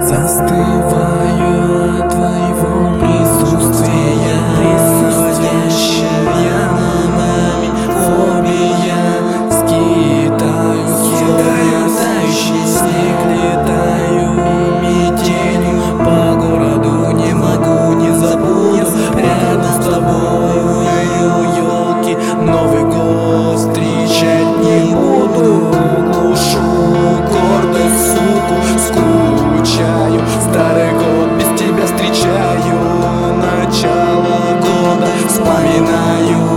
Застываю от твоего присутствия, наводящая на нами фобия. Скитаю тающий снег, летаю метелью по городу, не могу, не забуду рядом с тобою елки. Новый год встречать не буду, глушу гордость, суку, скучаю. Старый год без тебя встречаю, начало года вспоминаю.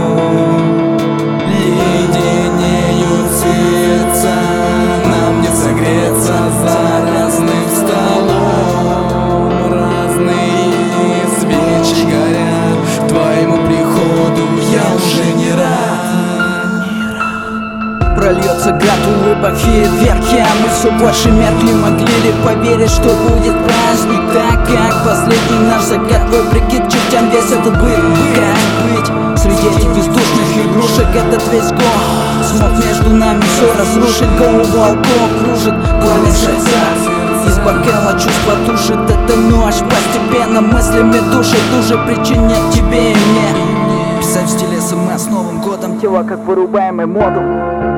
Леденеют сердца, нам не согреться за разным столом. Разные свечи горят, твоему приходу я уже не рад. Прольется град улыбок, фейерверки, а мы все больше меркли. Могли ли поверить, что будет праздник, так как последний наш закат, вопреки чертям весь этот быт? Как быть среди этих бездушных игрушек? Этот весь год смог между нами все разрушить. Голову алкоголь кружит, горло сердца, из бокала чувства тушит. Эта ночь постепенно мыслями душит, уже причинять тебе и мне. Писать в стиле СМС с Новым годом, тело как вырубаемый модуль.